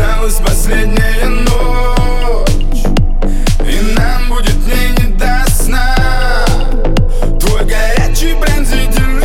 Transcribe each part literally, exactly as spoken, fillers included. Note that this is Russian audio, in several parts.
казалось, последняя ночь, и нам будет в ней не до сна. Твой горячий пронзительный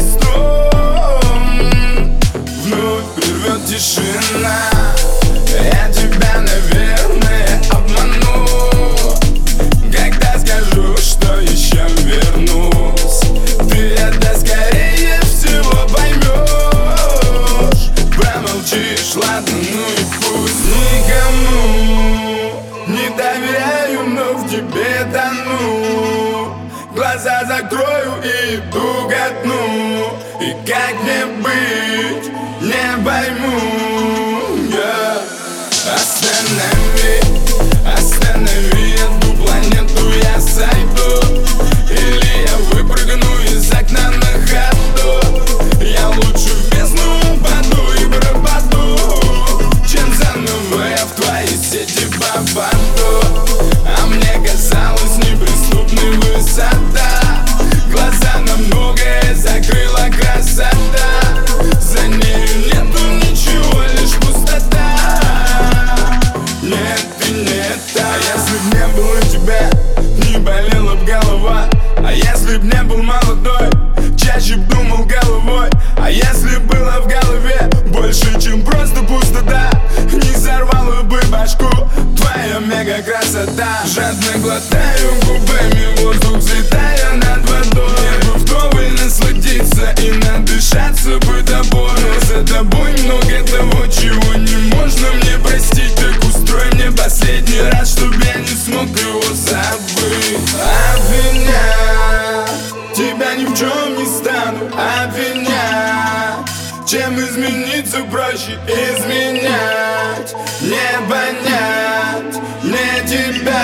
стон вновь прервет тишина. Я тебя, наверное, обману, когда скажу, что еще вернусь. Ты это скорее всего поймешь. Промолчишь, ладно, ну и пусть. Никому не доверяю, но в тебе тону. Глаза закрою и иду ко дну. И как мне быть, не пойму. Yeah. Останови, останови эту планету, я сойду. Или я выпрыгну из окна на ходу. Я лучше в бездну упаду и пропаду, чем заново я в твои сети попаду. А мне казалось неприступной высота. Глаза на многое закрыла красота. За нею нету ничего, лишь пустота. Нет, ты не та. Если б не было тебя, не болела б голова. А если б не был молодой, чаще б думал головой. А если б было в голове больше, чем просто пустота, не взорвала бы башку твоя мега красота. Жадно глотаю губами воздух, взлетая над водой. Мне бы вдоволь насладиться и надышаться бы тобой. Но за тобой много того, чего не можно мне простить. Так устрой мне последний раз, чтоб я не смог его забыть. Обвинять тебя ни в чем не стану, обвинять. Чем измениться проще изменять. Не понять мне тебя.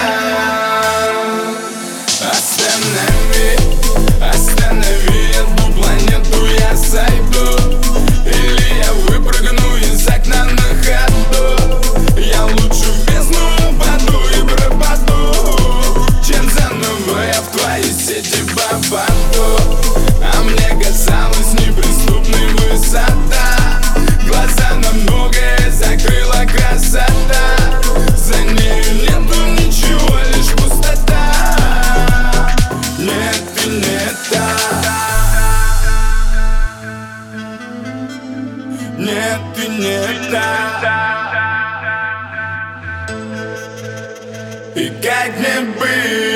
Останови, останови эту планету, я сойду. Или я выпрыгну из окна на ходу. Я лучше в бездну упаду и пропаду, чем заново я в твои сети попаду. А мне казалось неприступной высота. Глаза на многое закрыла красота. За нею нету ничего, лишь пустота. Нет, ты не та. Нет, ты не та. И как мне быть?